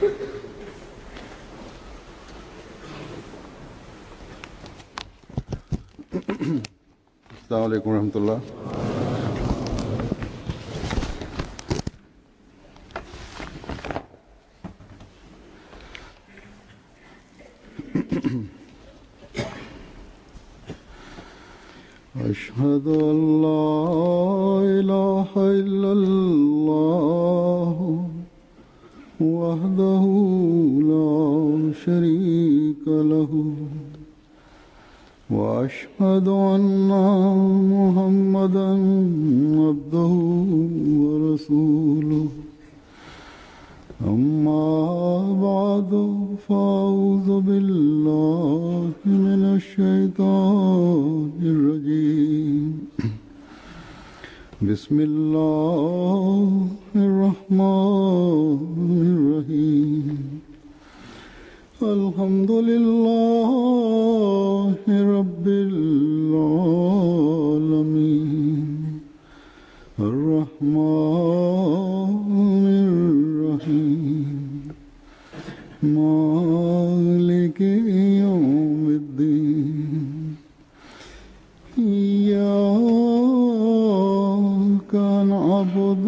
अस्सलामु अलैकुम रहमतुल्लाह। أشهد أن لا إله إلا الله وحده لا شريك له وأشهد أن محمدا عبده ورسوله أما بعد فأعوذ بالله من الشيطان الرجيم بسم الله الرحمن الرحيم الحمد لله رب العالمين الرحمن الرحيم مالك يوم الدين إياك نعبد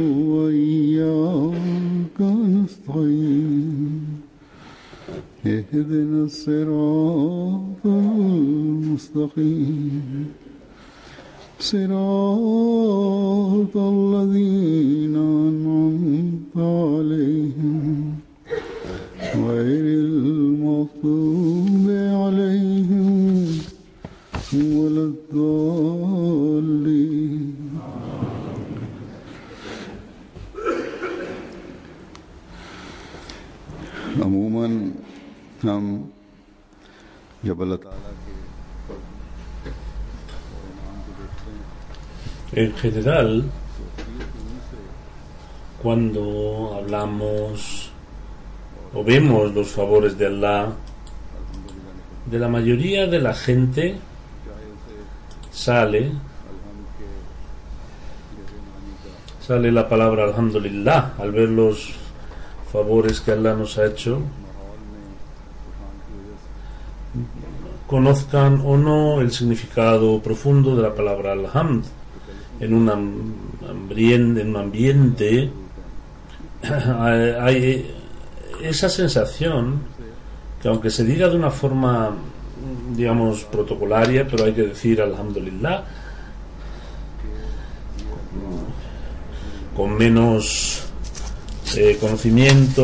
وإياك نستعين اهدنا الصراط المستقيم صراط الذين أنعمت عليهم غير المغضوب عليهم ولا الضالين عموماً हम जब अल्लाह ताला के en general, cuando hablamos o vemos los favores de Allah, de la mayoría de la gente sale la palabra alhamdulillah al ver los favores que Allah nos ha hecho, conozcan o no el significado profundo de la palabra alhamd. En un ambiente hay esa sensación que, aunque se diga de una forma, digamos, protocolaria, pero hay que decir alhamdulillah, con menos conocimiento,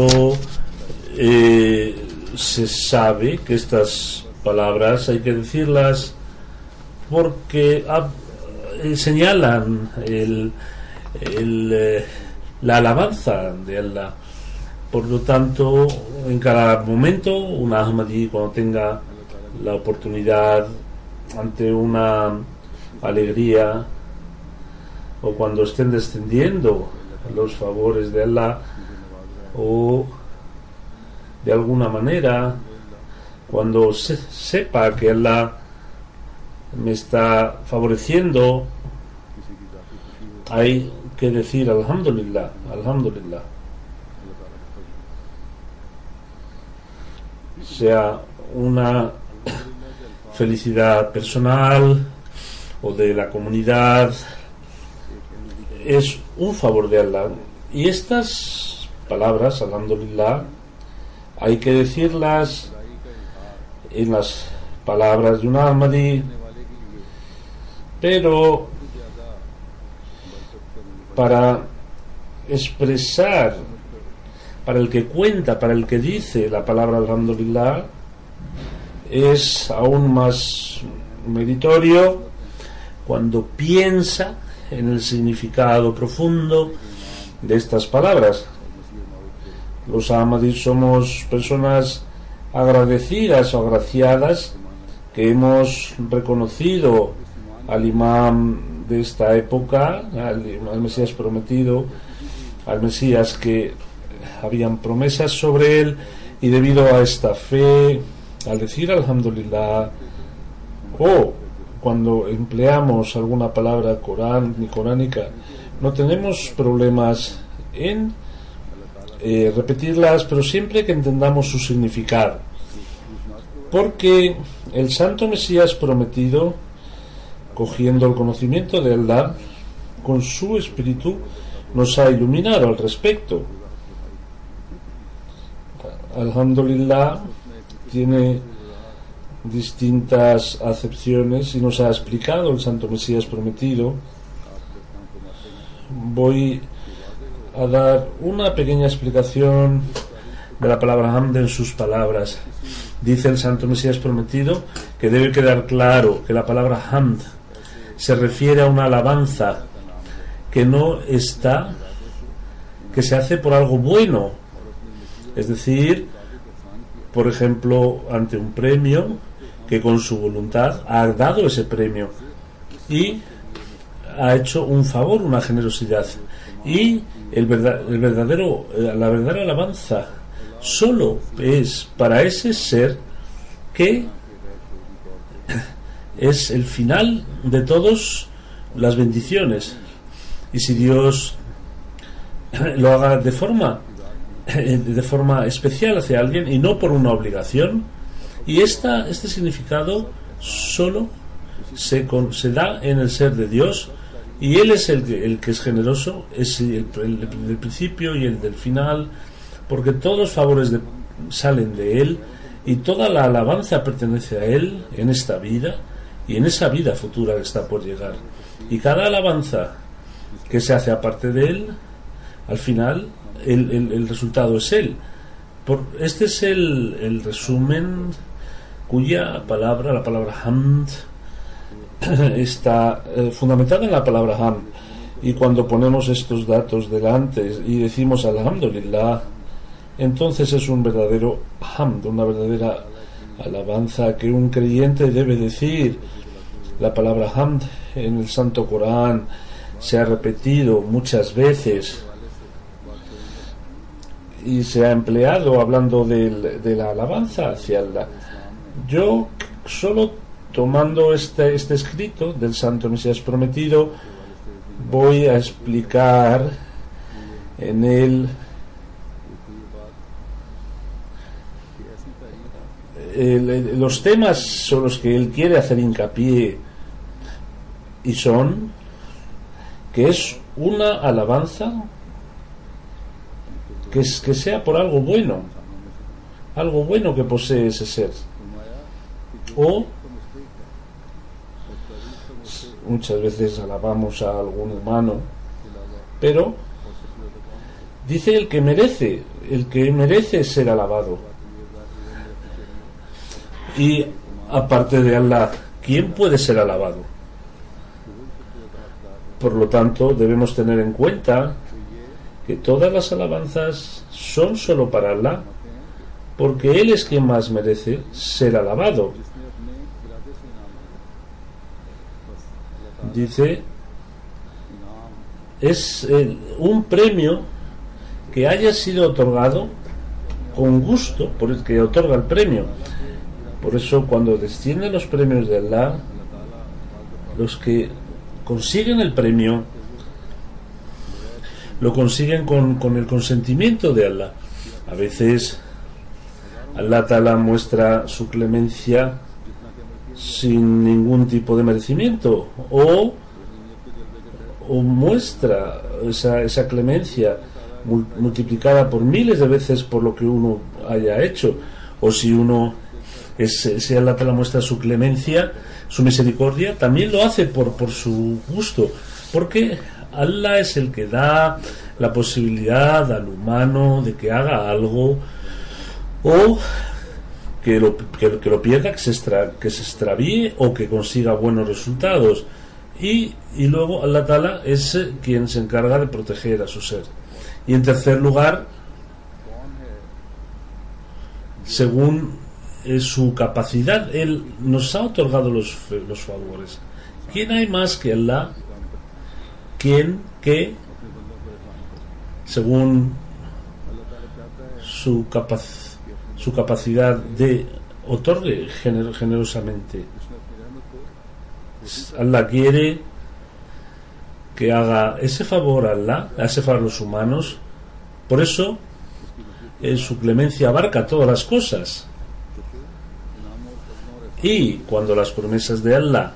se sabe que estas palabras hay que decirlas porque señalan la alabanza de Allah. Por lo tanto, en cada momento, un Ahmadi, cuando tenga la oportunidad ante una alegría o cuando estén descendiendo los favores de Allah, o de alguna manera cuando sepa que Allah me está favoreciendo, hay que decir alhamdulillah, alhamdulillah, sea una felicidad personal o de la comunidad, es un favor de Allah. Y estas palabras, alhamdulillah, hay que decirlas en las palabras de un Ahmadi, pero para expresar, para el que cuenta, para el que dice la palabra alhamdulillah, es aún más meritorio cuando piensa en el significado profundo de estas palabras. Los Ahmadis somos personas agradecidas o agraciadas que hemos reconocido al imam de esta época, al Mesías prometido, al Mesías que habían promesas sobre él, y debido a esta fe, al decir alhamdulillah, o cuando empleamos alguna palabra coránica, no tenemos problemas en repetirlas, pero siempre que entendamos su significado, porque el Santo Mesías prometido, cogiendo el conocimiento de Allah, con su espíritu nos ha iluminado al respecto. Alhamdulillah, tiene distintas acepciones y nos ha explicado el Santo Mesías prometido. Voy a dar una pequeña explicación de la palabra hamd en sus palabras. Dice el Santo Mesías prometido que debe quedar claro que la palabra hamd se refiere a una alabanza que no está, que se hace por algo bueno, es decir, por ejemplo, ante un premio, que con su voluntad ha dado ese premio y ha hecho un favor, una generosidad, y la verdadera alabanza solo es para ese ser que es el final de todas las bendiciones, y si Dios lo haga de forma especial hacia alguien y no por una obligación, y este significado solo se da en el ser de Dios, y Él es el que es generoso, es el del principio y el del final, porque todos los favores salen de Él, y toda la alabanza pertenece a Él en esta vida y en esa vida futura que está por llegar, y cada alabanza que se hace aparte de Él, al final el resultado es Él. Este es el resumen cuya palabra, la palabra hamd, está fundamentada en la palabra hamd. Y cuando ponemos estos datos delante y decimos alhamdulillah, entonces es un verdadero hamd, una verdadera alabanza que un creyente debe decir. La palabra hamd en el Santo Corán se ha repetido muchas veces y se ha empleado hablando de la alabanza hacia Allah. Yo, solo tomando este escrito del Santo Mesías prometido, voy a explicar en él los temas sobre los que él quiere hacer hincapié, y son que es una alabanza que sea por algo bueno que posee ese ser, o muchas veces alabamos a algún humano, pero dice el que merece ser alabado. Y aparte de Allah, ¿quién puede ser alabado? Por lo tanto, debemos tener en cuenta que todas las alabanzas son solo para Allah, porque Él es quien más merece ser alabado. Dice, es un premio que haya sido otorgado con gusto por el que otorga el premio. Por eso, cuando descienden los premios de Allah, los que consiguen el premio lo consiguen con el consentimiento de Allah. A veces Allah Ta'ala muestra su clemencia sin ningún tipo de merecimiento, o muestra esa clemencia multiplicada por miles de veces por lo que uno haya hecho, o si Allah Ta'ala muestra su clemencia, su misericordia, también lo hace por su gusto, porque Allah es el que da la posibilidad al humano de que haga algo, o que lo pierda, que se extravíe, o que consiga buenos resultados, y luego Allah Ta'ala es quien se encarga de proteger a su ser. Y en tercer lugar, según su capacidad, Él nos ha otorgado los favores. ¿Quién hay más que Allah? ¿Quién que, según su capacidad de otorgue generosamente? Allah quiere que haga ese favor a Allah, a ese favor a los humanos. Por eso su clemencia abarca todas las cosas. Y cuando las promesas de Allah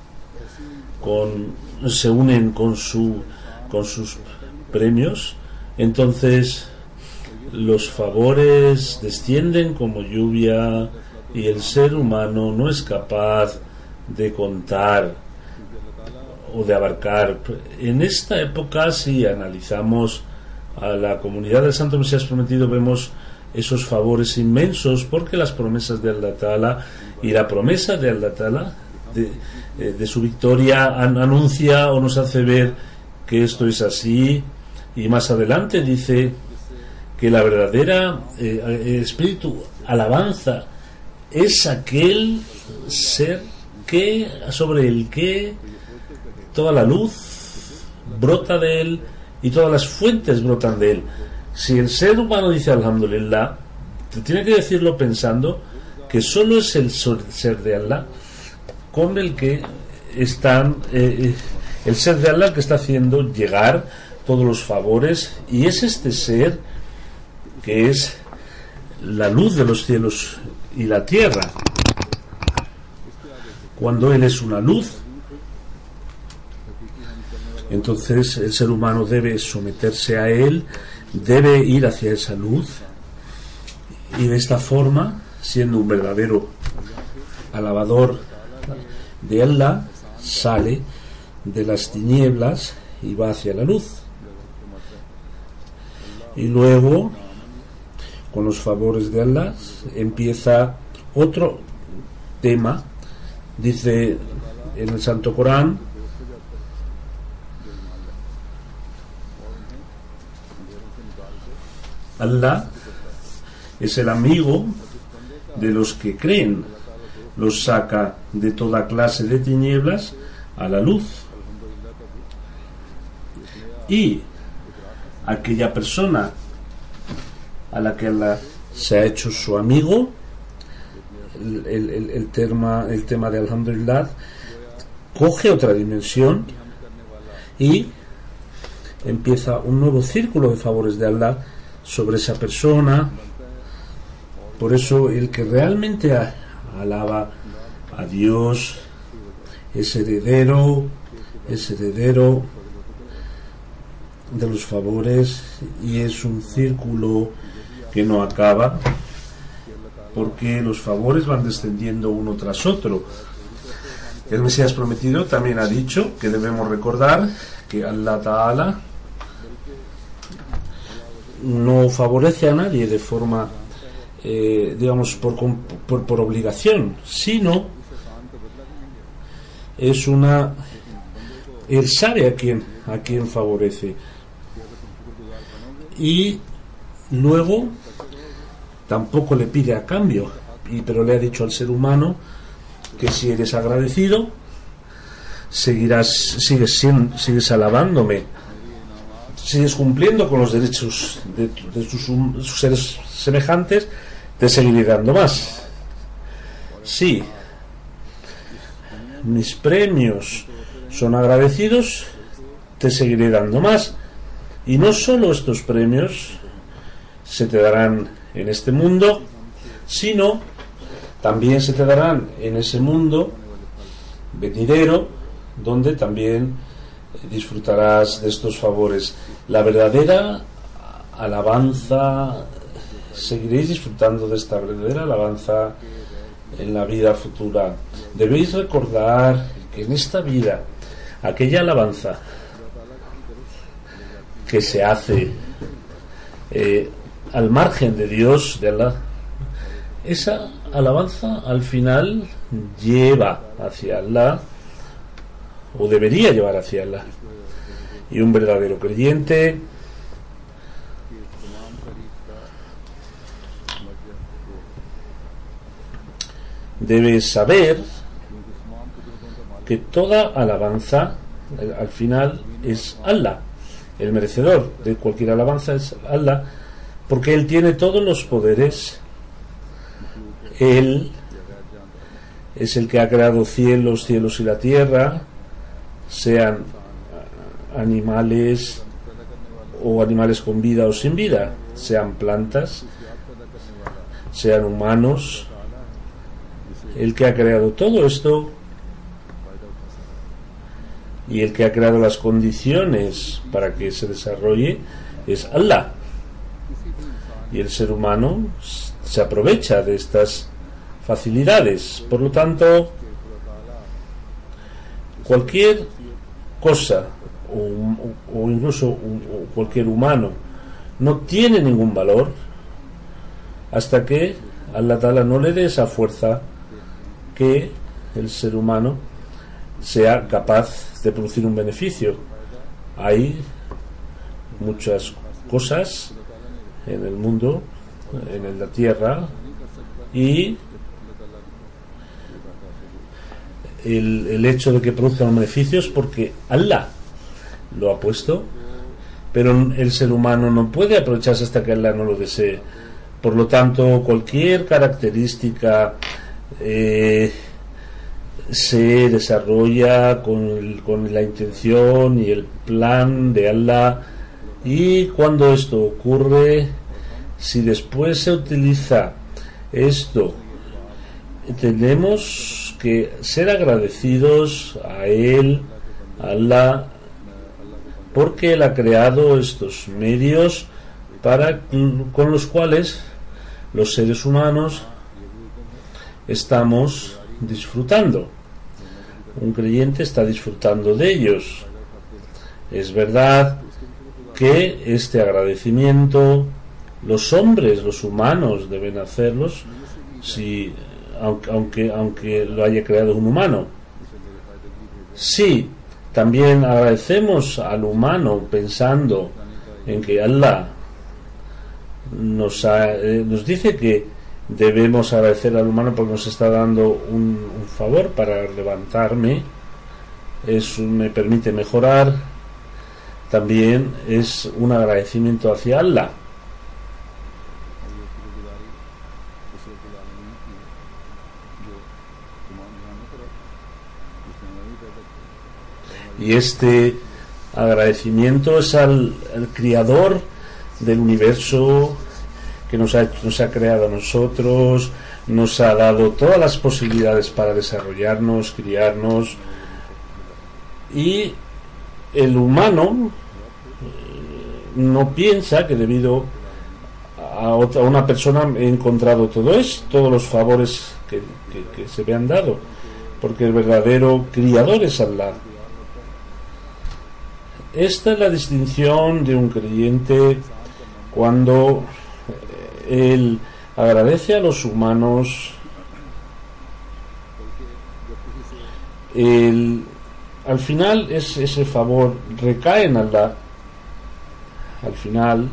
se unen con sus premios, entonces los favores descienden como lluvia y el ser humano no es capaz de contar o de abarcar. En esta época, si analizamos a la comunidad del Santo Mesías Prometido, vemos esos favores inmensos, porque las promesas de Allah Ta'ala y la promesa de Allah Ta'ala de su victoria anuncia o nos hace ver que esto es así. Y más adelante dice que la verdadera espíritu alabanza es aquel ser que sobre el que toda la luz brota de él y todas las fuentes brotan de él. Si el ser humano dice alhamdulillah, tiene que decirlo pensando que solo es el ser de Allah con el que están el ser de Allah que está haciendo llegar todos los favores, y es este ser que es la luz de los cielos y la tierra. Cuando él es una luz, entonces el ser humano debe someterse a él, debe ir hacia esa luz, y de esta forma, siendo un verdadero alabador de Allah, sale de las tinieblas y va hacia la luz. Y luego, con los favores de Allah, empieza otro tema. Dice en el Santo Corán: Allah es el amigo de los que creen, los saca de toda clase de tinieblas a la luz. Y aquella persona a la que Allah se ha hecho su amigo, el tema de alhamdulillah coge otra dimensión y empieza un nuevo círculo de favores de Allah sobre esa persona. Por eso el que realmente alaba a Dios es heredero de los favores, y es un círculo que no acaba, porque los favores van descendiendo uno tras otro. El Mesías Prometido también ha dicho que debemos recordar que Allah Ta'ala no favorece a nadie de forma digamos por obligación, sino es él sabe a quién favorece, y luego tampoco le pide a cambio, pero le ha dicho al ser humano que si eres agradecido sigues alabándome, sigues cumpliendo con los derechos de sus seres semejantes, te seguiré dando más. Sí, mis premios son agradecidos, te seguiré dando más. Y no solo estos premios se te darán en este mundo, sino también se te darán en ese mundo venidero, donde también disfrutarás de estos favores. La verdadera alabanza, seguiréis disfrutando de esta verdadera alabanza en la vida futura. Debéis recordar que en esta vida, aquella alabanza que se hace al margen de Dios, de Allah, esa alabanza al final lleva hacia Allah, o debería llevar hacia Allah. Y un verdadero creyente debe saber que toda alabanza al final es Allah. El merecedor de cualquier alabanza es Allah, porque Él tiene todos los poderes. Él es el que ha creado cielos y la tierra, sean animales o animales con vida o sin vida. sean plantas, sean humanos. El que ha creado todo esto y el que ha creado las condiciones para que se desarrolle es Allah. Y el ser humano se aprovecha de estas facilidades. Por lo tanto, cualquier cosa o incluso cualquier humano no tiene ningún valor hasta que Allah Ta'ala no le dé esa fuerza que el ser humano sea capaz de producir un beneficio. Hay muchas cosas en el mundo, en la tierra, y el hecho de que produzcan beneficios porque Allah lo ha puesto, pero el ser humano no puede aprovecharse hasta que Allah no lo desee. Por lo tanto, cualquier característica se desarrolla con la intención y el plan de Allah, y cuando esto ocurre, si después se utiliza esto, tenemos que ser agradecidos a Él, a Allah, porque Él ha creado estos medios con los cuales los seres humanos estamos disfrutando. Un creyente está disfrutando de ellos. Es verdad que este agradecimiento los hombres, los humanos, deben hacerlos, aunque lo haya creado un humano. Sí, también agradecemos al humano pensando en que Allah nos dice que debemos agradecer al humano porque nos está dando un favor para levantarme. Eso me permite mejorar. También es un agradecimiento hacia Allah. Y este agradecimiento es al Creador del universo, que nos ha creado a nosotros, nos ha dado todas las posibilidades para desarrollarnos, criarnos. Y el humano no piensa que debido a una persona he encontrado todos los favores que se me han dado, porque el verdadero criador es Allah. Esta es la distinción de un creyente cuando él agradece a los humanos. Al final ese favor recae en Allah. Al final,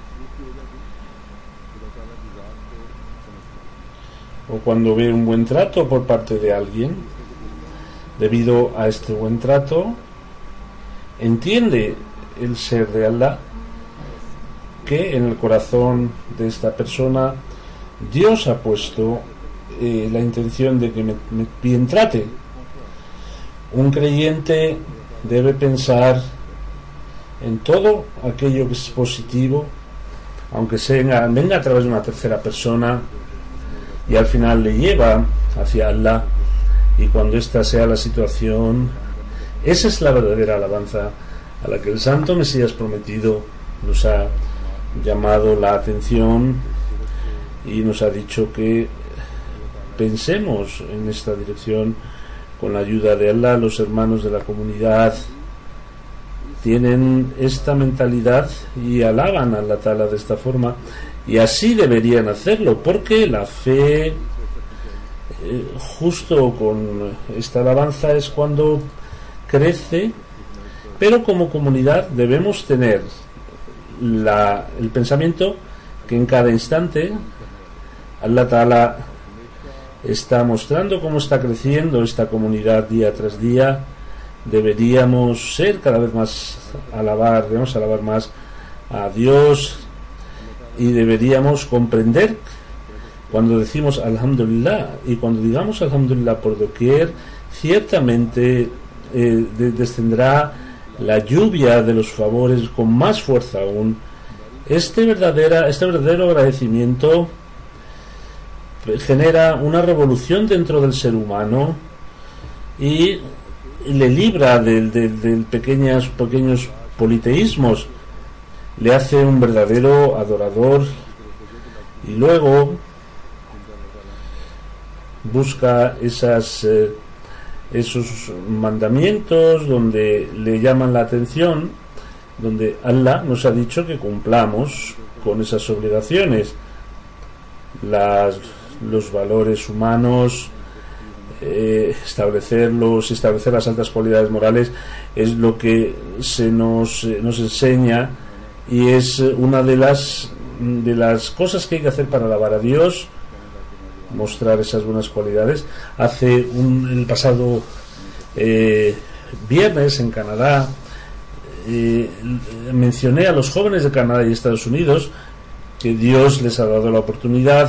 o cuando ve un buen trato por parte de alguien, debido a este buen trato, entiende el ser de Allah, que en el corazón de esta persona Dios ha puesto la intención de que me bien trate. Un creyente debe pensar en todo aquello que es positivo, aunque venga a través de una tercera persona, y al final le lleva hacia Allah. Y cuando esta sea la situación, esa es la verdadera alabanza a la que el Santo Mesías prometido nos ha llamado la atención y nos ha dicho que pensemos en esta dirección. Con la ayuda de Allah, los hermanos de la comunidad tienen esta mentalidad y alaban a Allah Ta'ala de esta forma, y así deberían hacerlo, porque la fe, justo con esta alabanza, es cuando crece. Pero como comunidad debemos tener el pensamiento que en cada instante Allah Ta'ala está mostrando cómo está creciendo esta comunidad día tras día. Deberíamos ser cada vez más debemos alabar más a Dios, y deberíamos comprender cuando decimos Alhamdulillah, y cuando digamos Alhamdulillah por doquier, ciertamente descenderá la lluvia de los favores con más fuerza aún, Este verdadero agradecimiento genera una revolución dentro del ser humano y le libra del pequeños politeísmos, le hace un verdadero adorador, y luego busca esos mandamientos donde le llaman la atención, donde Allah nos ha dicho que cumplamos con esas obligaciones, los valores humanos, establecer las altas cualidades morales es lo que se nos enseña, y es una de las cosas que hay que hacer para alabar a Dios, mostrar esas buenas cualidades. El pasado viernes en Canadá mencioné a los jóvenes de Canadá y Estados Unidos que Dios les ha dado la oportunidad,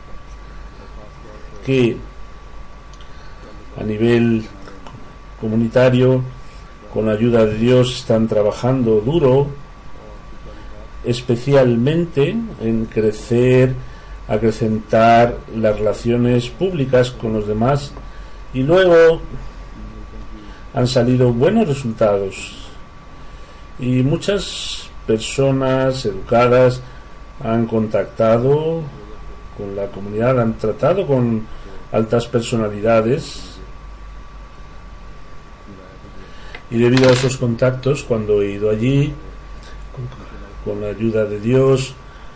que a nivel comunitario, con la ayuda de Dios, están trabajando duro, especialmente en acrecentar las relaciones públicas con los demás, y luego han salido buenos resultados, y muchas personas educadas han contactado con la comunidad, han tratado con altas personalidades, y debido a esos contactos, cuando he ido allí con la ayuda de Dios,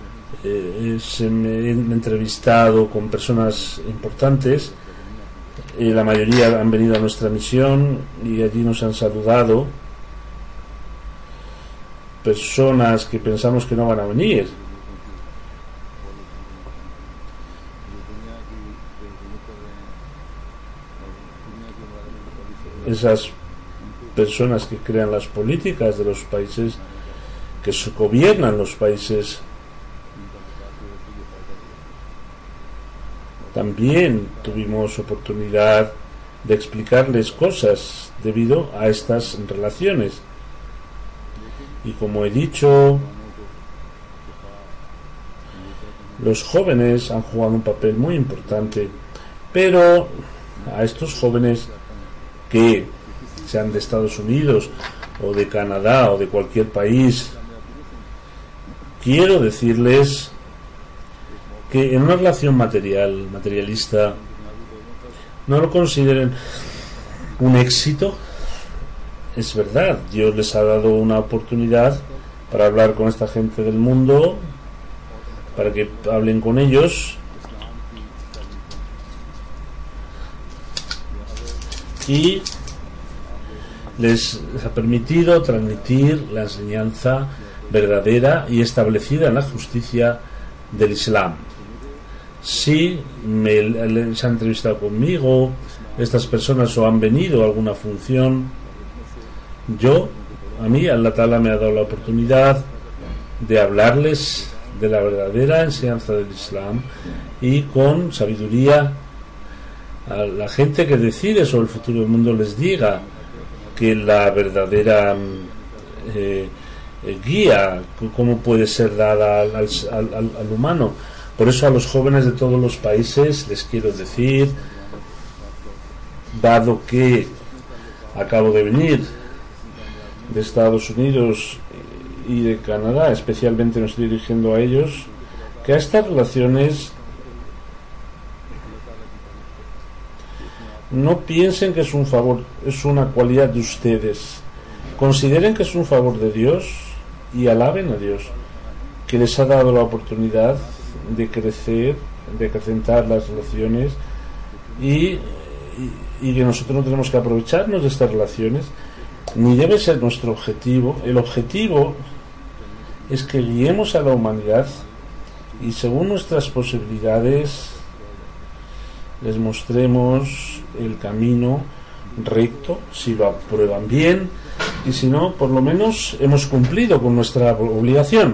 me he entrevistado con personas importantes, la mayoría han venido a nuestra misión y allí nos han saludado, personas que pensamos que no van a venir. Esas personas que crean las políticas de los países, que gobiernan los países, también tuvimos oportunidad de explicarles cosas debido a estas relaciones. Y como he dicho, los jóvenes han jugado un papel muy importante, pero a estos jóvenes que sean de Estados Unidos o de Canadá o de cualquier país, quiero decirles que en una relación materialista, no lo consideren un éxito. Es verdad, Dios les ha dado una oportunidad para hablar con esta gente del mundo, para que hablen con ellos, y les ha permitido transmitir la enseñanza verdadera y establecida en la justicia del Islam. Si se han entrevistado conmigo estas personas o han venido a alguna función, a mí Allah Ta'ala me ha dado la oportunidad de hablarles de la verdadera enseñanza del Islam, y con sabiduría a la gente que decide sobre el futuro del mundo les diga que la verdadera guía, cómo puede ser dada al humano. Por eso a los jóvenes de todos los países les quiero decir, dado que acabo de venir de Estados Unidos y de Canadá, especialmente me estoy dirigiendo a ellos, que a estas relaciones no piensen que es un favor, es una cualidad de ustedes. Consideren que es un favor de Dios y alaben a Dios, que les ha dado la oportunidad de crecer, de acrecentar las relaciones, y que nosotros no tenemos que aprovecharnos de estas relaciones, ni debe ser nuestro objetivo. El objetivo es que guiemos a la humanidad y según nuestras posibilidades les mostremos el camino recto, si lo aprueban bien, y si no, por lo menos hemos cumplido con nuestra obligación.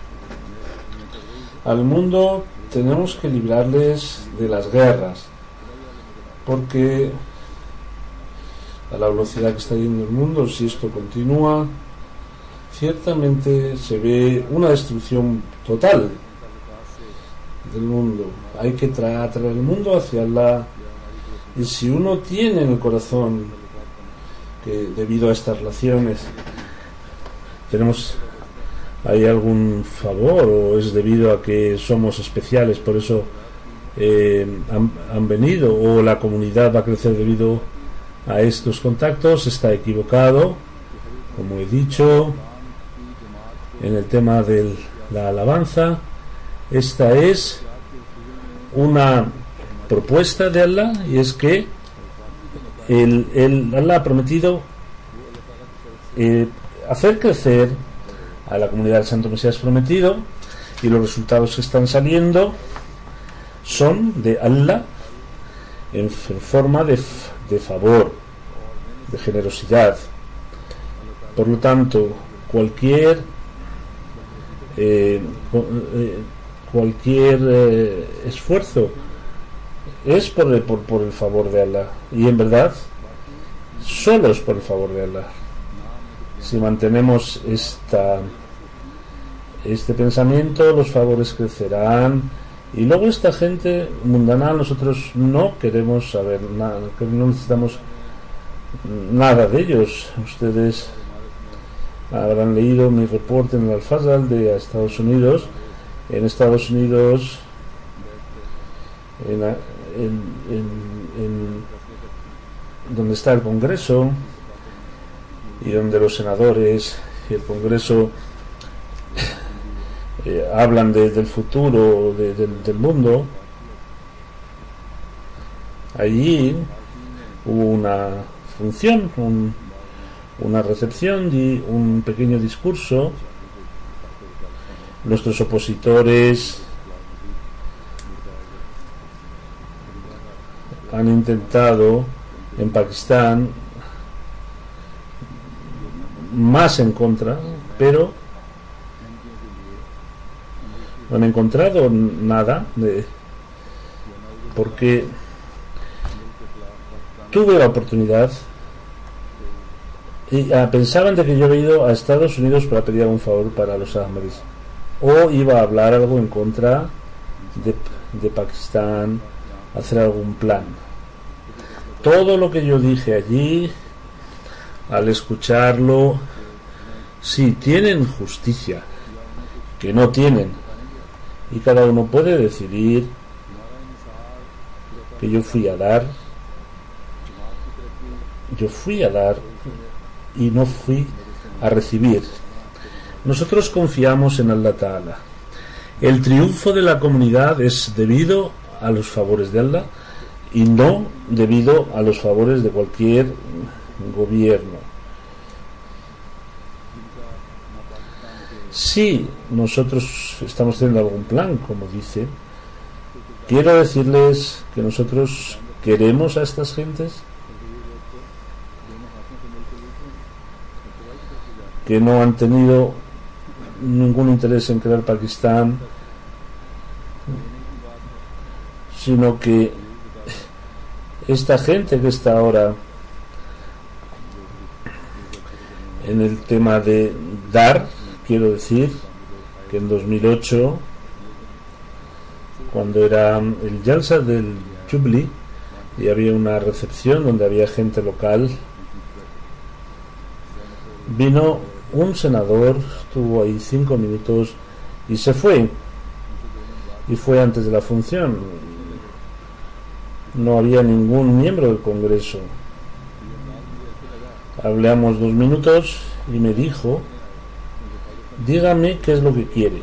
Al mundo tenemos que librarles de las guerras, porque a la velocidad que está yendo el mundo, si esto continúa, ciertamente se ve una destrucción total del mundo. Hay que traer el mundo hacia Allah. Y si uno tiene en el corazón que debido a estas relaciones tenemos hay algún favor, o es debido a que somos especiales, por eso han venido, o la comunidad va a crecer debido a estos contactos, está equivocado. Como he dicho en el tema de la alabanza, esta es una propuesta de Allah, y es que Allah ha prometido hacer crecer a la comunidad del Santo Mesías prometido, y los resultados que están saliendo son de Allah en forma de favor, de generosidad. Por lo tanto, cualquier esfuerzo es por el favor de Allah, y en verdad solo es por el favor de Allah. Si mantenemos este pensamiento, los favores crecerán, y luego esta gente mundana, nosotros no queremos saber nada, no necesitamos nada de ellos. Ustedes habrán leído mi reporte en el Al-Fazal de Estados Unidos. En Estados Unidos, donde está el Congreso y donde los senadores y el Congreso hablan del futuro del mundo, allí hubo una función, una recepción y un pequeño discurso. Nuestros opositores han intentado en Pakistán más en contra, pero no han encontrado nada porque tuve la oportunidad y pensaban de que yo había ido a Estados Unidos para pedir un favor para los Ahmadis, o iba a hablar algo en contra de Pakistán, hacer algún plan. Todo lo que yo dije allí, al escucharlo, sí, tienen justicia, que no tienen, y cada uno puede decidir que yo fui a dar y no fui a recibir. Nosotros confiamos en Allah Ta'ala. El triunfo de la comunidad es debido a los favores de Allah y no debido a los favores de cualquier gobierno. Si nosotros estamos haciendo algún plan, como dice, quiero decirles que nosotros queremos a estas gentes, que no han tenido ningún interés en crear Pakistán, sino que esta gente que está ahora en el tema de dar, quiero decir que en 2008, cuando era el Jalsa del Jubilee y había una recepción donde había gente local, vino un senador, estuvo ahí 5 minutos y se fue, y fue antes de la función. No había ningún miembro del Congreso. Hablamos 2 minutos y me dijo: dígame qué es lo que quiere.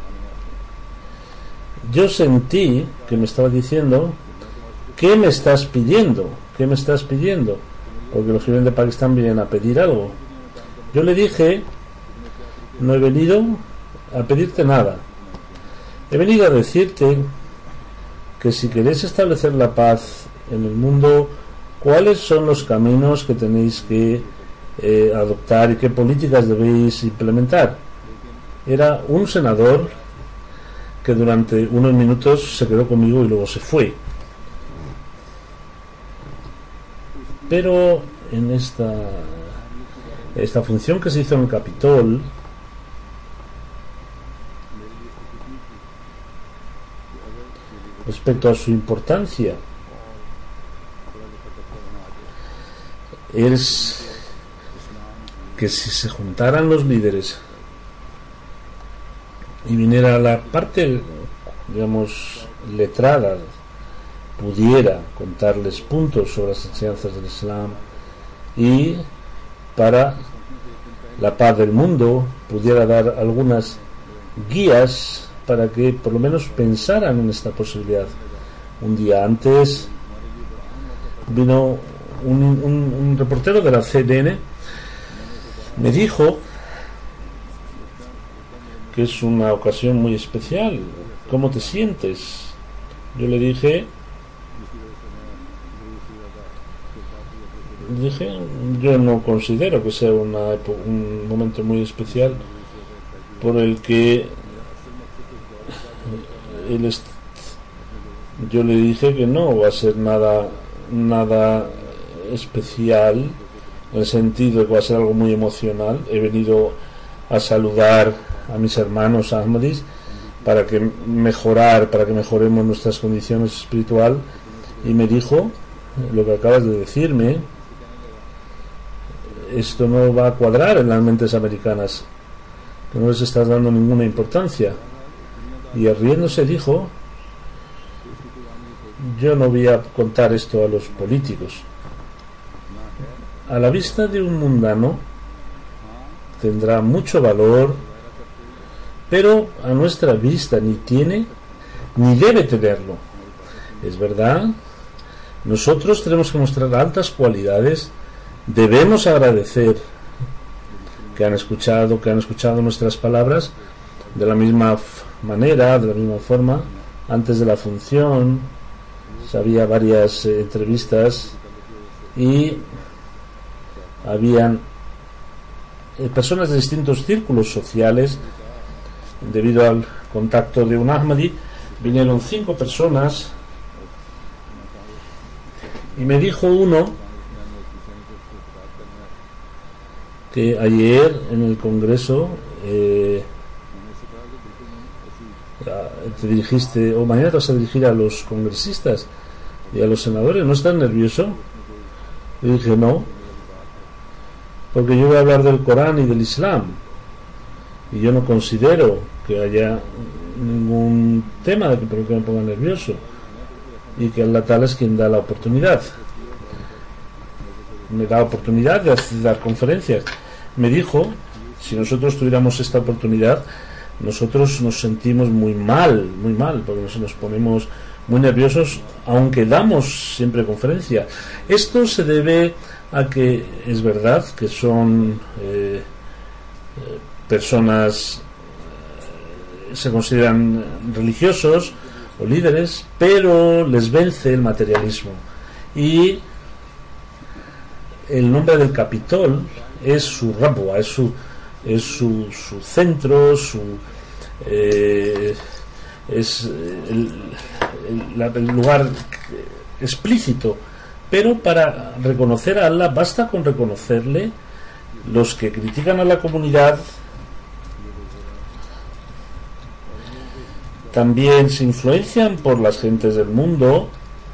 Yo sentí que me estaba diciendo: ¿qué me estás pidiendo? ¿Qué me estás pidiendo? Porque los que vienen de Pakistán vienen a pedir algo. Yo le dije: no he venido a pedirte nada, he venido a decirte que si queréis establecer la paz en el mundo, cuáles son los caminos que tenéis que adoptar y qué políticas debéis implementar. Era un senador que durante unos minutos se quedó conmigo y luego se fue. Pero en esta función que se hizo en el Capitol respecto a su importancia es que si se juntaran los líderes y viniera la parte, digamos, letrada, pudiera contarles puntos sobre las enseñanzas del Islam y para la paz del mundo pudiera dar algunas guías para que por lo menos pensaran en esta posibilidad. Un día antes vino un reportero de la CNN, me dijo que es una ocasión muy especial. ¿Cómo te sientes? Yo le dije, yo no considero que sea un momento muy especial por el que yo le dije que no va a ser nada especial, en el sentido de que va a ser algo muy emocional. He venido a saludar a mis hermanos Ahmadis para que mejoremos nuestras condiciones espiritual, y me dijo lo que acabas de decirme, esto no va a cuadrar en las mentes americanas, que no les estás dando ninguna importancia. Y riéndose dijo, yo no voy a contar esto a los políticos. A la vista de un mundano tendrá mucho valor, pero a nuestra vista ni tiene ni debe tenerlo. Es verdad, nosotros tenemos que mostrar altas cualidades, debemos agradecer que han escuchado nuestras palabras de la misma manera, de la misma forma. Antes de la función había varias entrevistas y habían personas de distintos círculos sociales. Debido al contacto de un Ahmadi, vinieron 5 personas y me dijo uno que ayer en el Congreso te dirigiste, o mañana te vas a dirigir a los congresistas y a los senadores. ¿No estás nervioso? Le dije no, porque yo voy a hablar del Corán y del Islam, y yo no considero que haya ningún tema de que me ponga nervioso, y que Allah Ta'ala es quien da la oportunidad, me da oportunidad de dar conferencias. Me dijo, si nosotros tuviéramos esta oportunidad, nosotros nos sentimos muy mal, porque nos ponemos muy nerviosos, aunque damos siempre conferencia. Esto se debe a que es verdad que son personas, se consideran religiosos o líderes, pero les vence el materialismo, y el nombre del Capitol es su rabwa, es su centro, es el lugar explícito. Pero para reconocer a Allah basta con reconocerle. Los que critican a la comunidad también se influencian por las gentes del mundo,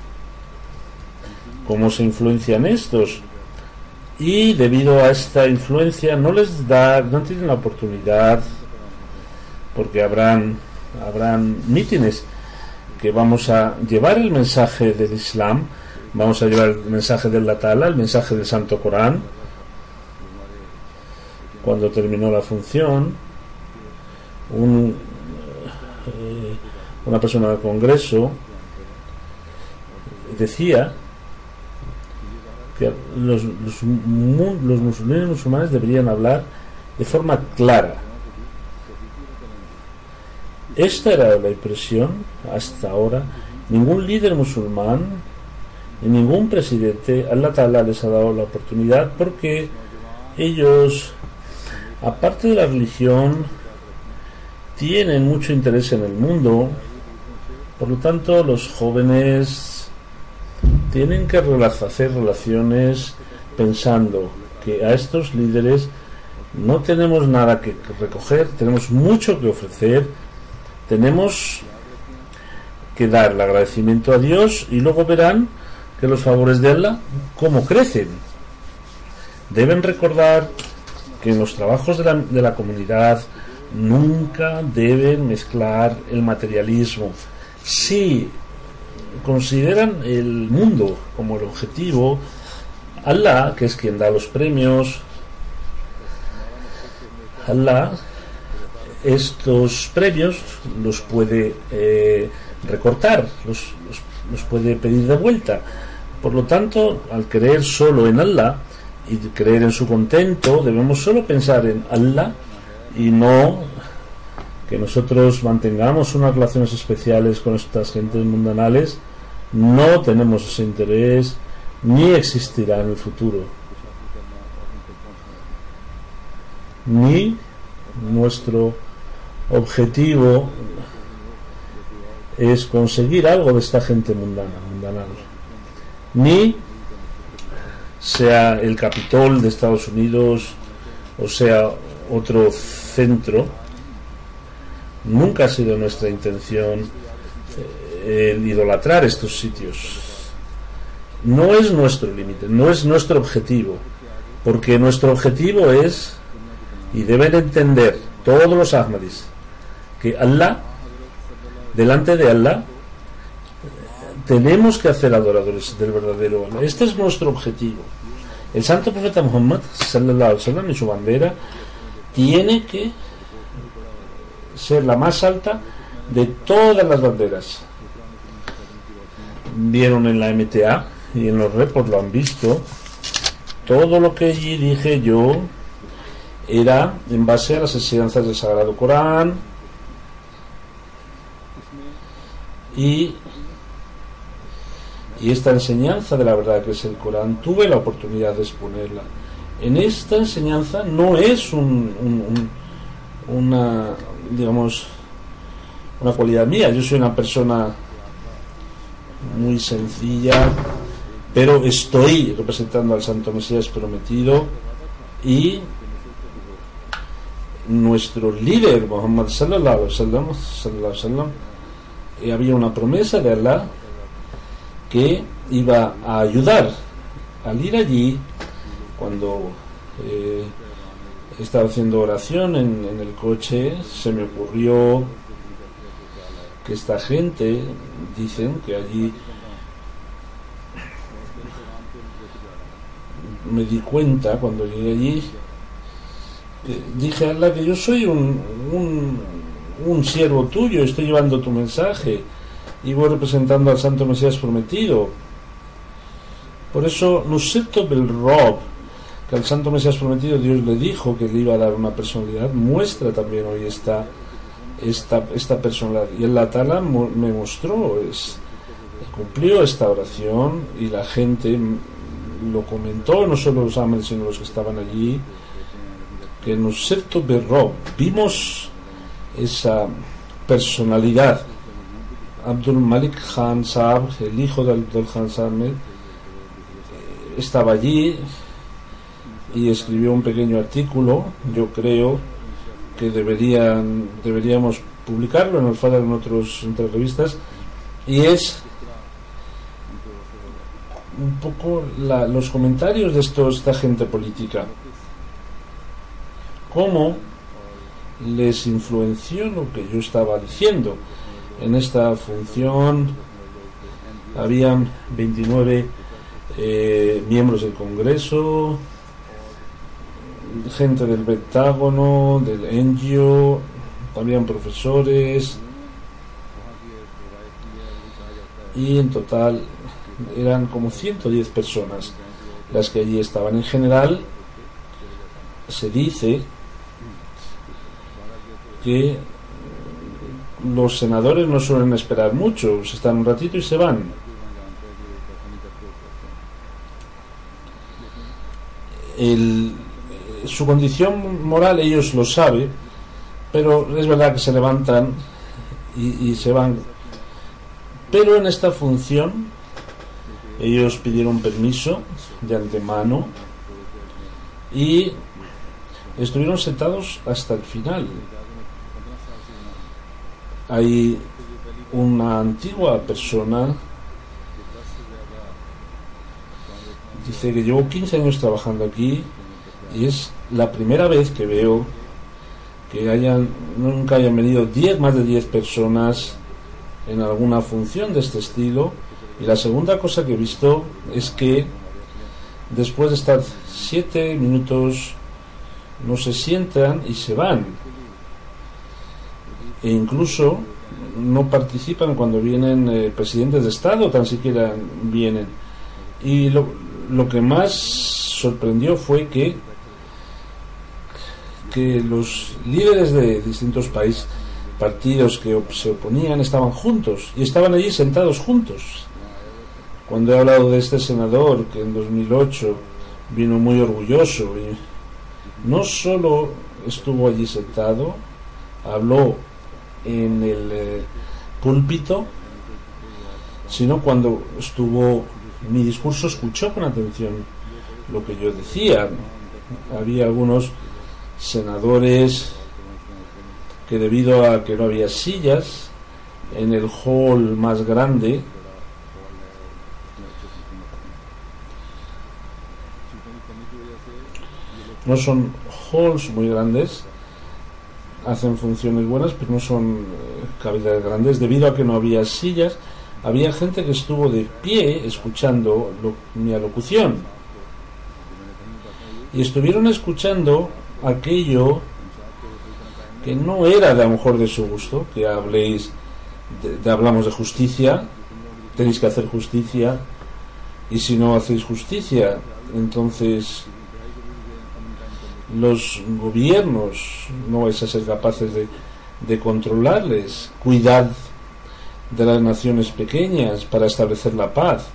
como se influencian estos, y debido a esta influencia no tienen la oportunidad, porque habrán mítines que vamos a llevar el mensaje del Islam, vamos a llevar el mensaje de Allah Ta'ala, el mensaje del Santo Corán. Cuando terminó la función, una persona del Congreso decía que los musulmanes deberían hablar de forma clara. Esta era la impresión hasta ahora. Ningún líder musulmán ni ningún presidente, Allah Ta'ala les ha dado la oportunidad, porque ellos, aparte de la religión, tienen mucho interés en el mundo. Por lo tanto, los jóvenes tienen que hacer relaciones pensando que a estos líderes no tenemos nada que recoger, tenemos mucho que ofrecer, tenemos que dar el agradecimiento a Dios, y luego verán que los favores de Allah cómo crecen. Deben recordar que en los trabajos de la comunidad nunca deben mezclar el materialismo. Si consideran el mundo como el objetivo, Allah, que es quien da los premios, Allah estos premios los puede recortar, los puede pedir de vuelta. Por lo tanto, al creer solo en Allah y creer en su contento, debemos solo pensar en Allah, y no que nosotros mantengamos unas relaciones especiales con estas gentes mundanales. No tenemos ese interés, ni existirá en el futuro, ni nuestro objetivo es conseguir algo de esta gente mundanal, ni sea el Capitol de Estados Unidos o sea otro centro. Nunca ha sido nuestra intención el idolatrar estos sitios. No es nuestro límite, no es nuestro objetivo, porque nuestro objetivo es, y deben entender todos los Ahmadis, que Allah, delante de Allah tenemos que hacer adoradores del verdadero Allah. Este es nuestro objetivo. El santo profeta Muhammad sallallahu alaihi wasallam, en su bandera, tiene que ser la más alta de todas las banderas. Vieron en la MTA y en los reports lo han visto. Todo lo que allí dije yo era en base a las enseñanzas del Sagrado Corán, y esta enseñanza de la verdad que es el Corán, tuve la oportunidad de exponerla. En esta enseñanza no es una, digamos, una cualidad mía. Yo soy una persona muy sencilla, pero estoy representando al Santo Mesías prometido, y nuestro líder Muhammad sallallahu alaihi wasallam, había una promesa de Allah que iba a ayudar. Al ir allí, cuando estaba haciendo oración en el coche, se me ocurrió que esta gente, dicen que allí, me di cuenta cuando llegué allí, dije a Allah que yo soy un siervo tuyo, estoy llevando tu mensaje y voy representando al Santo Mesías prometido. Por eso, Nusirto Bel Rob, que al Santo Mesías prometido Dios le dijo que le iba a dar una personalidad, muestra también hoy esta personalidad. Y Allah Ta'ala me mostró, cumplió esta oración, y la gente lo comentó, no solo los Ahmed sino los que estaban allí, que Nusirto Bel Rob, vimos esa personalidad. Abdul Malik Khan Saab, el hijo de Abdul Khan Saab, estaba allí y escribió un pequeño artículo. Yo creo que deberíamos publicarlo en el Fadal, en otras revistas, y es un poco los comentarios de esta gente política, cómo les influenció lo que yo estaba diciendo. En esta función habían 29 miembros del Congreso, gente del Pentágono, del NGO, habían profesores, y en total eran como 110 personas las que allí estaban. En general se dice que los senadores no suelen esperar mucho, se están un ratito y se van. Su condición moral ellos lo saben, pero es verdad que se levantan y se van. Pero en esta función ellos pidieron permiso de antemano y estuvieron sentados hasta el final. Hay una antigua persona, dice que llevo 15 años trabajando aquí y es la primera vez que veo que nunca hayan venido más de 10 personas en alguna función de este estilo. Y la segunda cosa que he visto es que después de estar 7 minutos no se sientan y se van, e incluso no participan cuando vienen presidentes de Estado, tan siquiera vienen. Y lo que más sorprendió fue que los líderes de distintos partidos que se oponían estaban juntos y estaban allí sentados juntos. Cuando he hablado de este senador que en 2008 vino muy orgulloso y no solo estuvo allí sentado, habló en el púlpito, sino cuando estuvo mi discurso escuchó con atención lo que yo decía. Había algunos senadores que, debido a que no había sillas en el hall más grande, no son halls muy grandes, hacen funciones buenas, pero no son cavidades grandes. Debido a que no había sillas, había gente que estuvo de pie escuchando mi alocución, y estuvieron escuchando aquello que no era de a lo mejor de su gusto, que hablamos de justicia, tenéis que hacer justicia, y si no hacéis justicia, entonces los gobiernos no vais a ser capaces de controlarles. Cuidad de las naciones pequeñas para establecer la paz.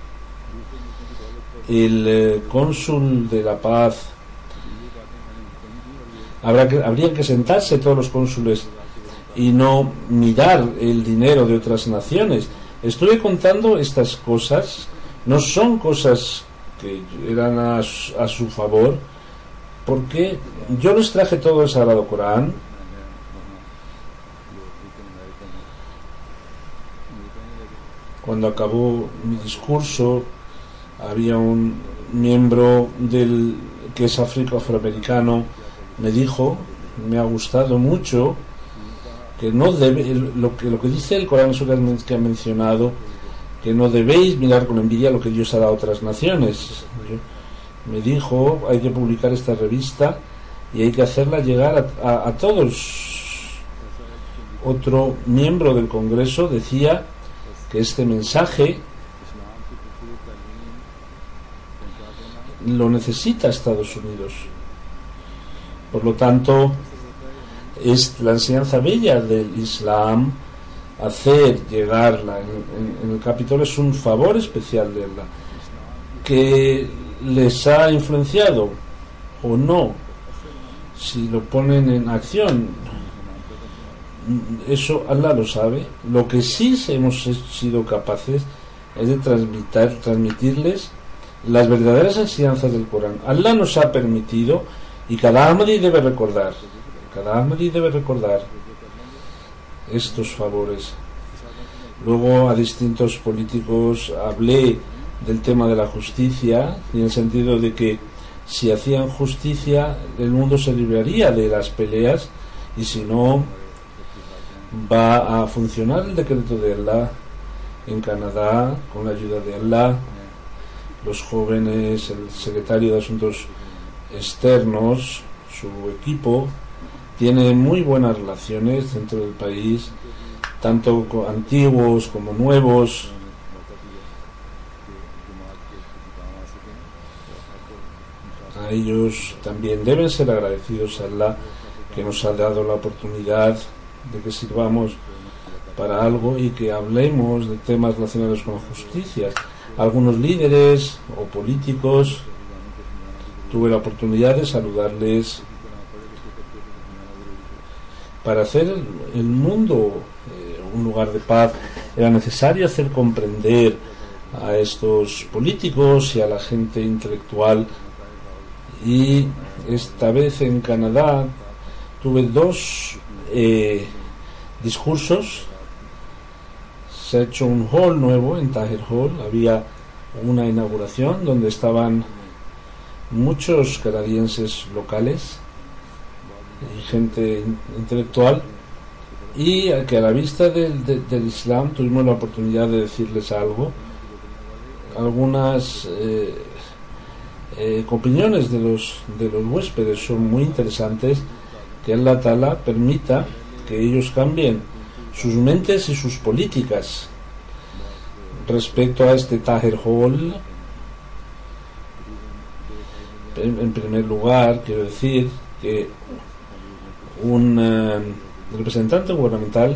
El cónsul de la paz, habrían que sentarse todos los cónsules y no mirar el dinero de otras naciones. Estuve contando estas cosas, no son cosas que eran a su favor, porque yo les traje todo el Sagrado Corán. Cuando acabó mi discurso, había un miembro que es afroamericano, me dijo, me ha gustado mucho, que no debe, lo que dice el Corán, eso que ha mencionado, que no debéis mirar con envidia lo que Dios ha dado a otras naciones. Me dijo, hay que publicar esta revista y hay que hacerla llegar a todos. Otro miembro del Congreso decía que este mensaje lo necesita Estados Unidos. Por lo tanto, es la enseñanza bella del Islam. Hacer llegarla en el Capitolio es un favor especial de Allah, que les ha influenciado o no, si lo ponen en acción, eso Allah lo sabe. Lo que sí hemos sido capaces es de transmitirles las verdaderas enseñanzas del Corán. Allah nos ha permitido, y cada Ahmadi debe recordar estos favores. Luego a distintos políticos hablé del tema de la justicia, en el sentido de que si hacían justicia el mundo se libraría de las peleas, y si no, va a funcionar el decreto de Allah en Canadá con la ayuda de Allah. Los jóvenes, el secretario de Asuntos Externos, su equipo, tiene muy buenas relaciones dentro del país, tanto con antiguos como nuevos. A ellos también deben ser agradecidos a Allah, que nos ha dado la oportunidad de que sirvamos para algo y que hablemos de temas relacionados con la justicia. Algunos líderes o políticos, tuve la oportunidad de saludarles. Para hacer el mundo un lugar de paz, era necesario hacer comprender a estos políticos y a la gente intelectual, y esta vez en Canadá tuve dos discursos. Se ha hecho un hall nuevo en Taher Hall. Había una inauguración donde estaban muchos canadienses locales y gente intelectual, y que a la vista del Islam tuvimos la oportunidad de decirles algo. Algunas opiniones de los huéspedes son muy interesantes. Que Allah Ta'ala permita que ellos cambien sus mentes y sus políticas respecto a este Taher Hall. En primer lugar, quiero decir que un representante gubernamental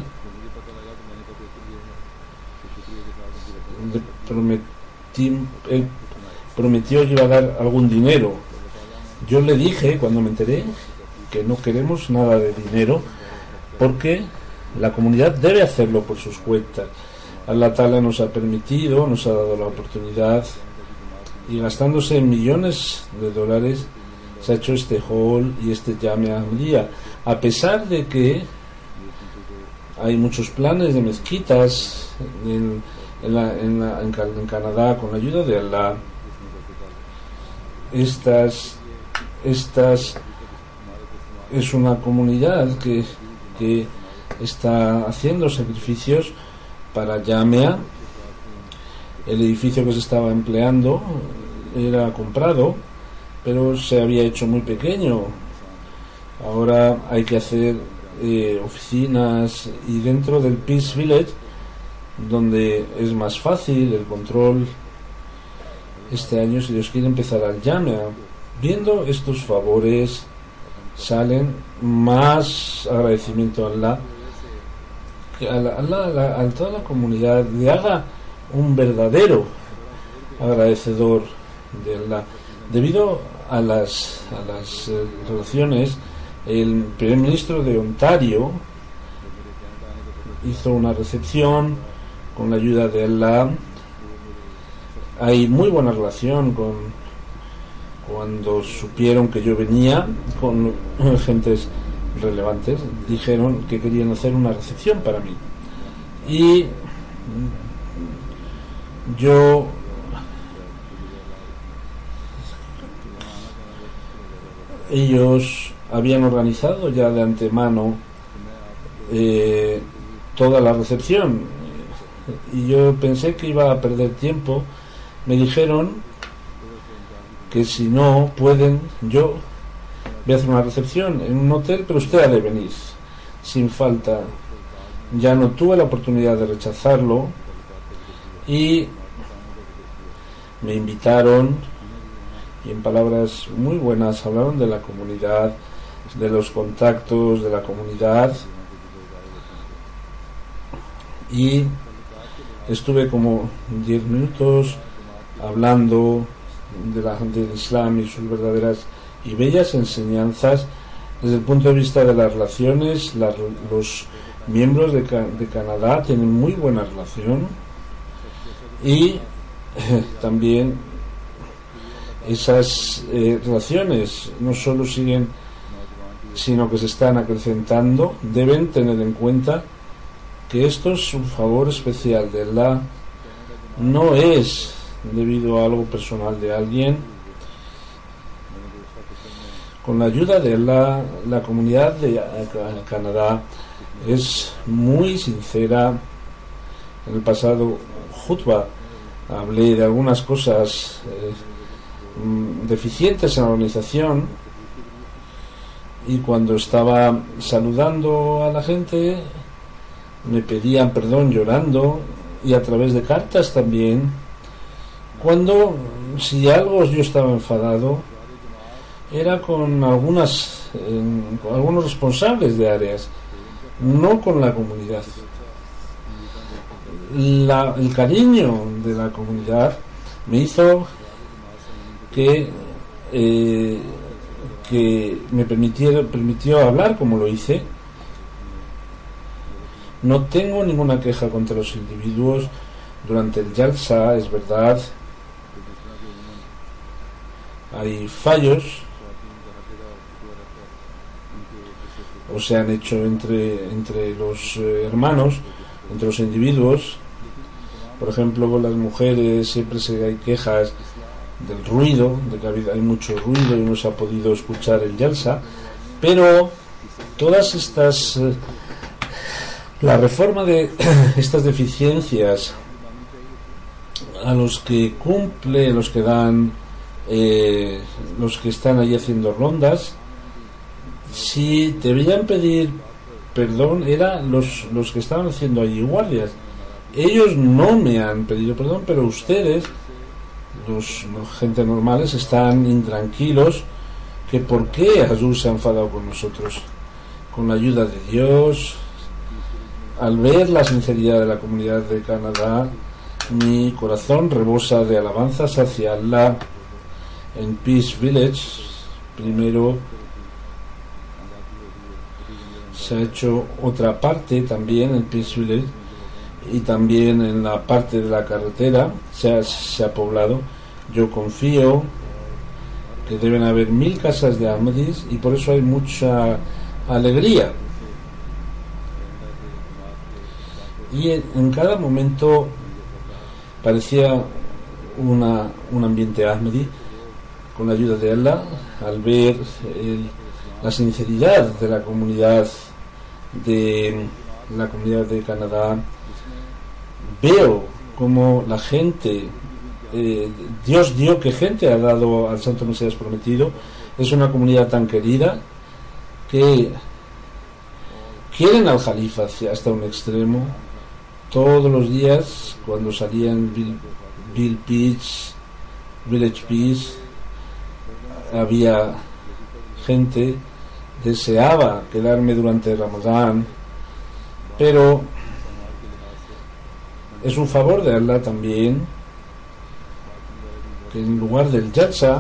prometió que iba a dar algún dinero. Yo le dije, cuando me enteré, que no queremos nada de dinero, porque la comunidad debe hacerlo por sus cuentas. Allah Ta'ala nos ha permitido, nos ha dado la oportunidad, y gastándose millones de dólares se ha hecho este hall y este Jamia Ahmadiyya, a pesar de que hay muchos planes de mezquitas en Canadá con la ayuda de Allah. Estas es una comunidad que está haciendo sacrificios para Jamia. El edificio que se estaba empleando era comprado, pero se había hecho muy pequeño. Ahora hay que hacer oficinas, y dentro del Peace Village, donde es más fácil el control. Este año, si Dios quiere, empezar al Jamia. Viendo estos favores, salen más agradecimiento a Allah, que a toda la comunidad le haga un verdadero agradecedor de Allah. Debido a las relaciones, el primer ministro de Ontario hizo una recepción con la ayuda de Allah. Hay muy buena relación cuando supieron que yo venía con gentes relevantes, dijeron que querían hacer una recepción para mí, y ellos habían organizado ya de antemano toda la recepción, y yo pensé que iba a perder tiempo. Me dijeron que si no pueden, yo voy a hacer una recepción en un hotel, pero usted ha de venir sin falta. Ya no tuve la oportunidad de rechazarlo, y me invitaron, y en palabras muy buenas hablaron de la comunidad, de los contactos de la comunidad, y estuve como 10 minutos hablando del Islam y sus verdaderas y bellas enseñanzas. Desde el punto de vista de las relaciones, los miembros de Canadá tienen muy buena relación, y también esas relaciones no solo siguen, sino que se están acrecentando. Deben tener en cuenta que esto es un favor especial de Allah, no es debido a algo personal de alguien. Con la ayuda de Allah, la comunidad de Canadá es muy sincera. En el pasado Jutba hablé de algunas cosas deficientes en la organización, y cuando estaba saludando a la gente me pedían perdón llorando, y a través de cartas también. Cuando, si algo yo estaba enfadado, era con algunos responsables de áreas, no con la comunidad. El cariño de la comunidad me hizo que me permitió hablar como lo hice. No tengo ninguna queja contra los individuos durante el Jalsa, es verdad. Hay fallos, o se han hecho entre los hermanos, entre los individuos. Por ejemplo, con las mujeres siempre hay quejas del ruido, de que hay mucho ruido y no se ha podido escuchar el Jalsa, pero todas estas la reforma de estas deficiencias a los que cumple, los que dan los que están allí haciendo rondas, si deberían pedir perdón eran los que estaban haciendo allí guardias. Ellos no me han pedido perdón, pero ustedes, los gente normales, están intranquilos que por qué Jesús se ha enfadado con nosotros. Con la ayuda de Dios, al ver la sinceridad de la comunidad de Canadá, mi corazón rebosa de alabanzas hacia Allah. En Peace Village primero se ha hecho otra parte también en Peace Village, y también en la parte de la carretera se ha poblado. Yo confío que deben haber 1000 casas de Ahmadis y por eso hay mucha alegría, y en cada momento parecía un ambiente Ahmadi con la ayuda de Allah. Al ver la sinceridad de la comunidad de Canadá, veo como la gente, Dios dio que gente ha dado al Santo Mesías prometido. Es una comunidad tan querida que quieren al Jalifa hasta un extremo. Todos los días cuando salían Village Peace, había gente, deseaba quedarme durante Ramadán, pero es un favor de Allah también que en lugar del Jalsa,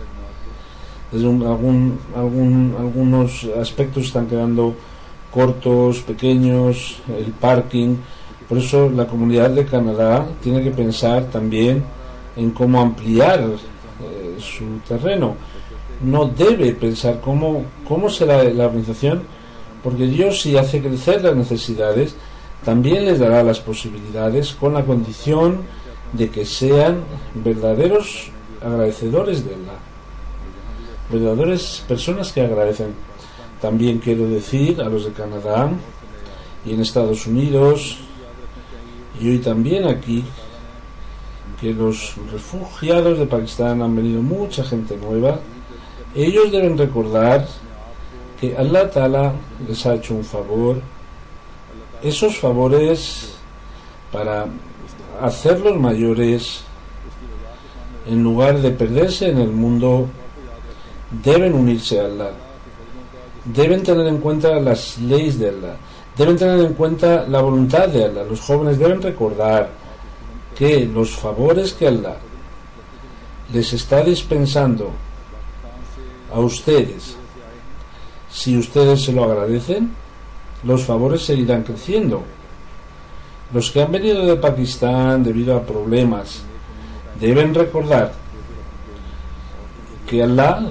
algunos aspectos están quedando cortos, pequeños, el parking. Por eso la comunidad de Canadá tiene que pensar también en cómo ampliar su terreno. No debe pensar cómo será la organización, porque Dios, si hace crecer las necesidades, también les dará las posibilidades, con la condición de que sean verdaderos agradecedores de Allah, verdaderas personas que agradecen. También quiero decir a los de Canadá y en Estados Unidos y hoy también aquí, que los refugiados de Pakistán han venido mucha gente nueva. Ellos deben recordar que Allah Ta'ala les ha hecho un favor. Esos favores, para hacerlos mayores, en lugar de perderse en el mundo, deben unirse a Allah, deben tener en cuenta las leyes de Allah, deben tener en cuenta la voluntad de Allah. Los jóvenes deben recordar que los favores que Allah les está dispensando a ustedes, si ustedes se lo agradecen, los favores seguirán creciendo. Los que han venido de Pakistán debido a problemas deben recordar que Allah,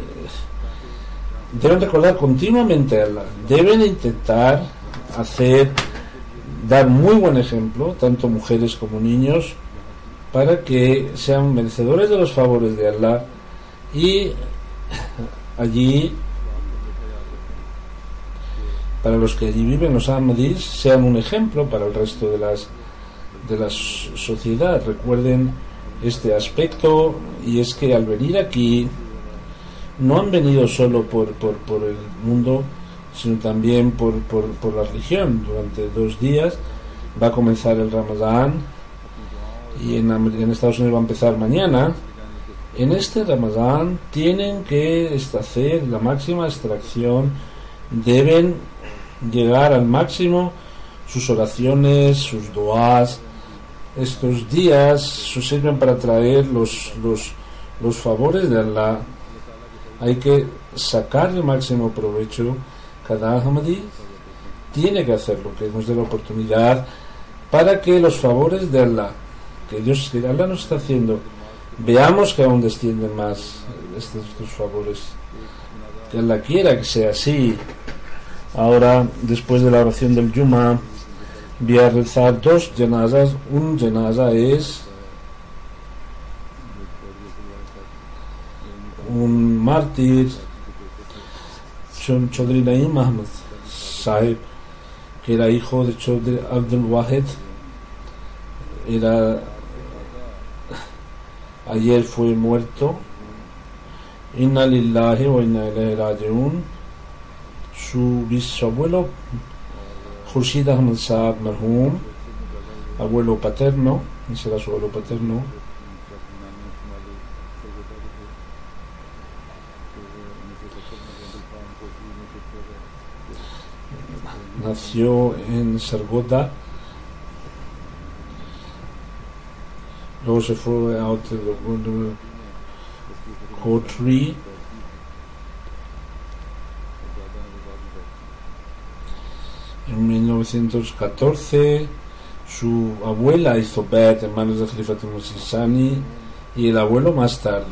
deben recordar continuamente a Allah, deben intentar dar muy buen ejemplo, tanto mujeres como niños, para que sean merecedores de los favores de Allah, y allí, para los que allí viven, los Ahmadis, sean un ejemplo para el resto de la sociedad. Recuerden este aspecto, y es que al venir aquí no han venido solo por el mundo, sino también por la religión. Durante 2 días va a comenzar el Ramadán, y en Estados Unidos va a empezar mañana. En este Ramadán tienen que hacer la máxima extracción, deben llegar al máximo sus oraciones, sus duás. Estos días sirven para traer los favores de Allah. Hay que sacar el máximo provecho. Cada Ahmadi tiene que hacer lo que nos dé la oportunidad para que los favores de Allah, que Allah nos está haciendo, veamos que aún descienden más estos favores. Que Allah quiera que sea así. Ahora, después de la oración del Juma, voy a rezar dos janazas. Un janaza es un mártir, Chaudhry Naeem Ahmad Sahib, que era hijo de Chaudhry Abdul Wahid. Ayer fue muerto. Inna lillahi wa inna ilayhi raji'un. Su bisabuelo Khurshid Ahmad Saab Marhum, abuelo paterno, ese era su abuelo paterno, nació en Sargodha, luego se fue a Kotri. En 1914 su abuela hizo bet en manos de Khalifatul Masih Sani y el abuelo más tarde.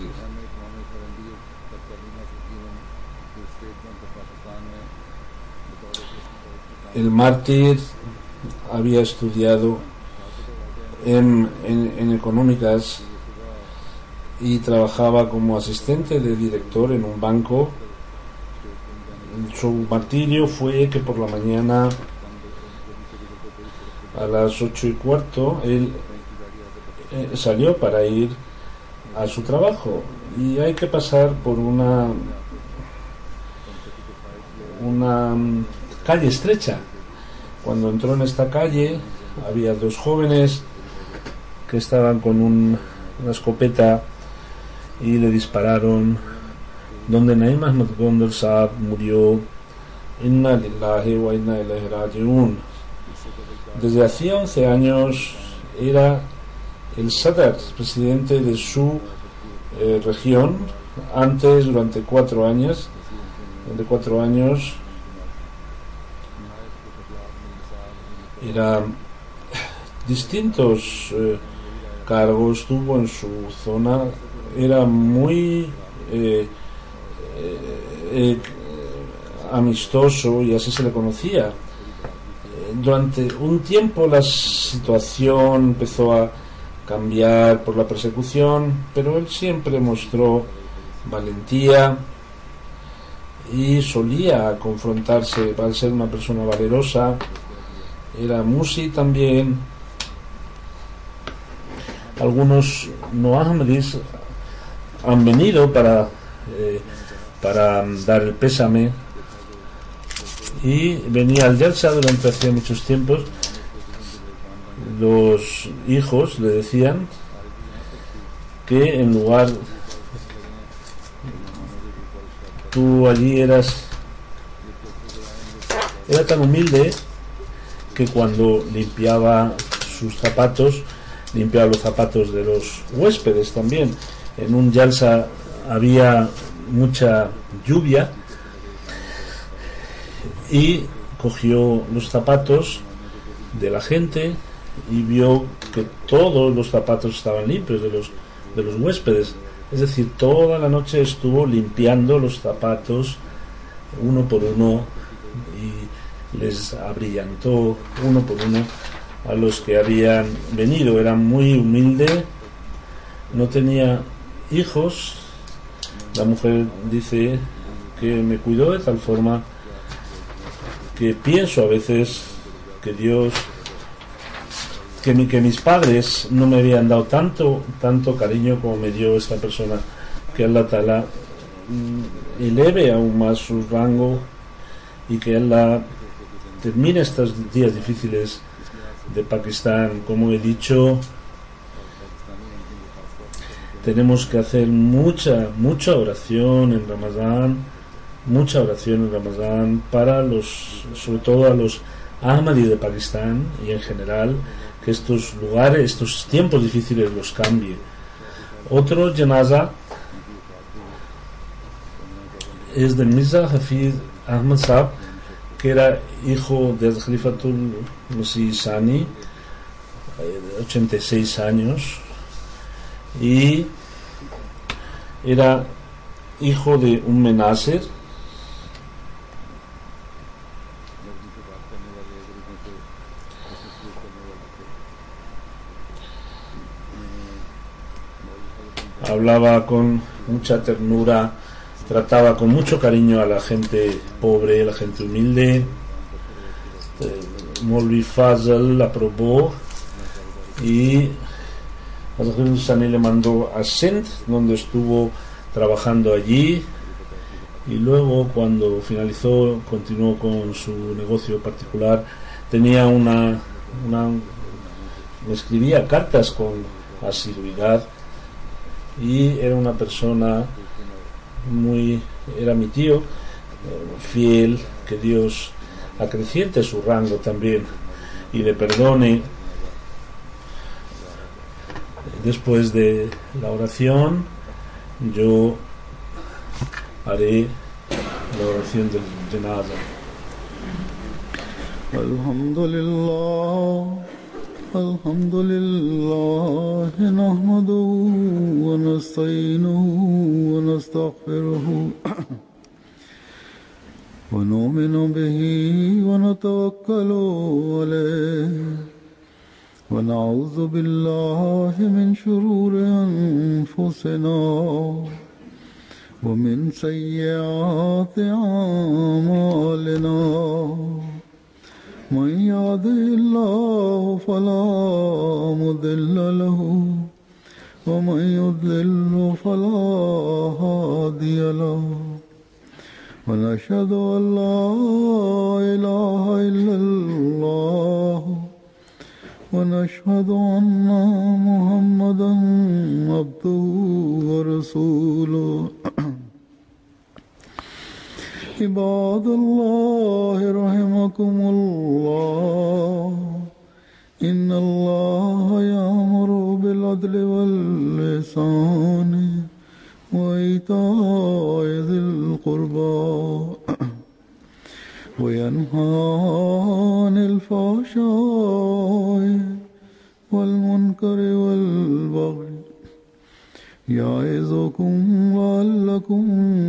El mártir había estudiado en económicas y trabajaba como asistente de director en un banco. Su martirio fue que por la mañana a las 8:15 él salió para ir a su trabajo y hay que pasar por una calle estrecha. Cuando entró en esta calle había dos jóvenes que estaban con una escopeta y le dispararon, donde Naeem Ahmad Gondal Saab murió. Inna lillahi wa inna ilayhi raji'un. Desde hacía 11 años era el Sadr, presidente de su región. Antes, durante 4 años, era distintos cargos tuvo en su zona. Era muy amistoso y así se le conocía. Durante un tiempo la situación empezó a cambiar por la persecución, pero él siempre mostró valentía y solía confrontarse para ser una persona valerosa. Era musi también. Algunos no ahmadis han venido para dar el pésame, y venía al Jalsa durante hacía muchos tiempos. Los hijos le decían que en lugar, tú allí era tan humilde que cuando limpiaba sus zapatos, limpiaba los zapatos de los huéspedes también. En un Jalsa había mucha lluvia y cogió los zapatos de la gente y vio que todos los zapatos estaban limpios de los huéspedes. Es decir, toda la noche estuvo limpiando los zapatos uno por uno y les abrillantó uno por uno a los que habían venido. Era muy humilde, no tenía hijos. La mujer dice que me cuidó de tal forma que pienso a veces que Dios, que mis padres no me habían dado tanto cariño como me dio esta persona. Que Allah Ta'ala eleve aún más su rango y que Allah termine estos días difíciles de Pakistán. Como he dicho, tenemos que hacer mucha oración en Ramadán, para sobre todo a los Ahmadis de Pakistán y en general, que estos lugares, estos tiempos difíciles los cambie. Otro janaza es de Mirza Hafid Ahmad Saab, que era hijo del Khalifatul Masih Sani, 86 años, y era hijo de un Menasser. hablaba con mucha ternura, trataba con mucho cariño a la gente pobre, a la gente humilde. Molvi Fazal la aprobó y Hazrat Sani le mandó a Sindh, donde estuvo trabajando allí, y luego cuando finalizó continuó con su negocio particular. Tenía me escribía cartas con asiduidad y era una persona era mi tío, fiel. Que Dios acreciente su rango también y le perdone. Después de la oración yo haré la oración del janaza. Alhamdulillah nahmaduhu wa nasta'inuhu wa nastaghfiruhu wa nu'minu bihi wa natawakkalu alayhi wa na'udhu billahi min shururi anfusina wa min sayyiati a'malina. من يهده الله فلا مضل له ومن يضلل فلا هادي له ونشهد أن لا إله إلا الله ونشهد أن محمدا عبده ورسوله. عباد الله رحمكم الله إن الله يأمر بالعدل والإحسان وإيتاء ذي القربى وينهى عن الفحشاء والمنكر والبغي يعظكم لعلكم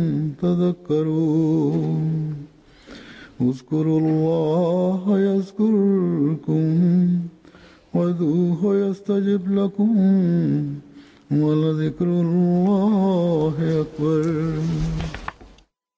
تذكرون. اذكروا الله يذكركم وادعوه يستجب لكم ولذكر الله أكبر.